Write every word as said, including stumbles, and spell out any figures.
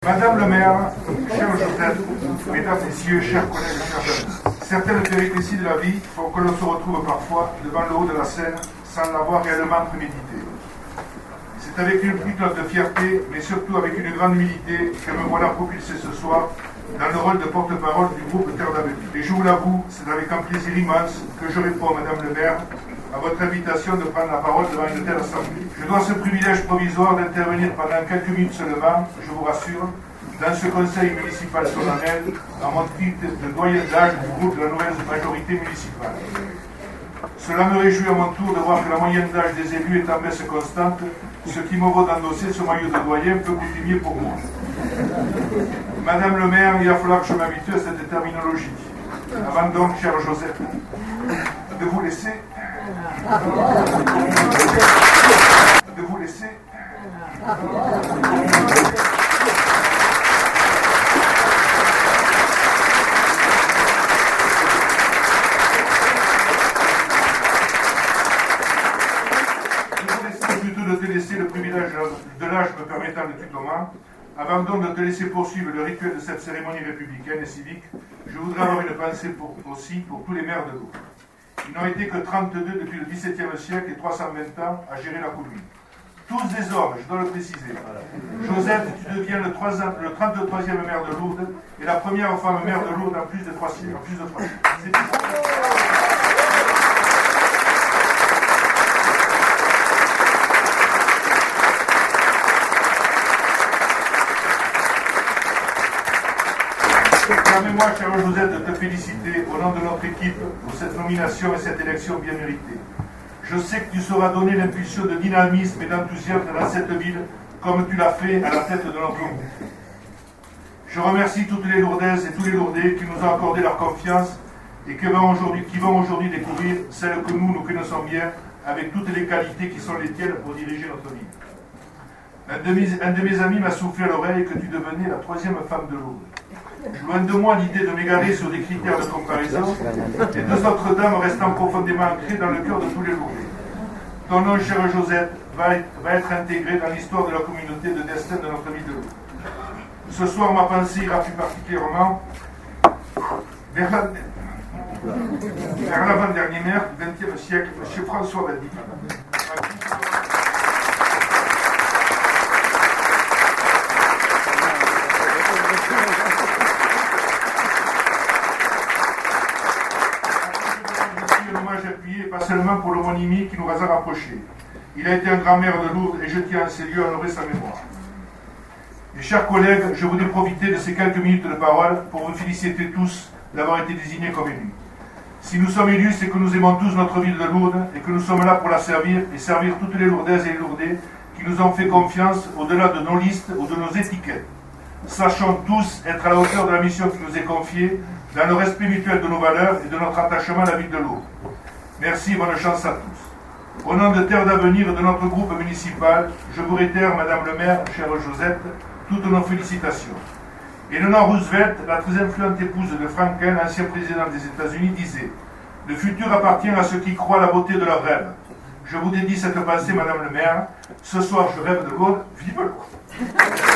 Madame le maire, cher Joseph, mesdames, messieurs, chers collègues, chers amis, certaines péripéties de la vie font que l'on se retrouve parfois devant le haut de la scène sans l'avoir réellement prémédité. C'est avec une petite note de fierté, mais surtout avec une grande humilité, que me voilà propulsé ce soir dans le rôle de porte-parole du groupe Terre d'Avenir. Et je vous l'avoue, c'est avec un plaisir immense que je réponds, Madame le maire, à votre invitation de prendre la parole devant une telle assemblée. Je dois ce privilège provisoire d'intervenir pendant quelques minutes seulement, je vous rassure, dans ce conseil municipal solennel, en mon titre de doyen d'âge du groupe de la nouvelle majorité municipale. Cela me réjouit à mon tour de voir que la moyenne d'âge des élus est en baisse constante, ce qui me vaut d'endosser ce maillot de doyen peu coutumier pour moi. Madame le maire, il va falloir que je m'habitue à cette terminologie. Avant donc, cher Joseph, de vous laisser... de vous laisser... plutôt de te laisser le privilège de l'âge me permettant le tutoiement. Avant donc de te laisser poursuivre le rituel de cette cérémonie républicaine et civique, je voudrais avoir une pensée pour, aussi pour tous les maires de Lourdes. Ils n'ont été que trente-deux depuis le dix-septième siècle et trois cent vingt ans à gérer la commune. Tous des hommes, je dois le préciser. Joseph, tu deviens le, trente-troisième maire de Lourdes et la première femme maire de Lourdes en plus de trois siècles. En plus de trois siècles. C'est tout. Permets-moi, cher Joseph, de te féliciter au nom de notre équipe pour cette nomination et cette élection bien méritée. Je sais que tu sauras donner l'impulsion de dynamisme et d'enthousiasme dans cette ville, comme tu l'as fait à la tête de notre groupe. Je remercie toutes les Lourdaises et tous les Lourdais qui nous ont accordé leur confiance et qui vont aujourd'hui, qui vont aujourd'hui découvrir celle que nous, nous connaissons bien, avec toutes les qualités qui sont les tiennes pour diriger notre ville. Un de mes, un de mes amis m'a soufflé à l'oreille que tu devenais la troisième femme de Lourdes. Loin de moi l'idée de m'égarer sur des critères de comparaison, les deux autres dames restant profondément ancrées dans le cœur de tous les Lourdais. Ton nom, cher Joseph, va être, va être intégré dans l'histoire de la communauté de destin de notre ville de Lourdes. Ce soir, ma pensée ira plus particulièrement vers la, vers l'avant-dernier maire du vingtième siècle, M. François Valdy. Pas seulement pour l'homonymie qui nous a rapprochés. Il a été un grand maire de Lourdes et je tiens à ces lieux à honorer sa mémoire. Mes chers collègues, je voudrais profiter de ces quelques minutes de parole pour vous féliciter tous d'avoir été désignés comme élus. Si nous sommes élus, c'est que nous aimons tous notre ville de Lourdes et que nous sommes là pour la servir et servir toutes les Lourdaises et les Lourdais qui nous ont fait confiance au-delà de nos listes ou de nos étiquettes. Sachons tous être à la hauteur de la mission qui nous est confiée, dans le respect mutuel de nos valeurs et de notre attachement à la ville de Lourdes. Merci et bonne chance à tous. Au nom de Terre d'Avenir et de notre groupe municipal, je vous réitère, Madame le maire, chère Josette, toutes nos félicitations. Eleanor Roosevelt, la très influente épouse de Franklin, ancien président des États-Unis, disait « Le futur appartient à ceux qui croient à la beauté de leurs rêves. » Je vous dédie cette pensée, Madame le maire. Ce soir, je rêve de Lourdes. Vive Lourdes!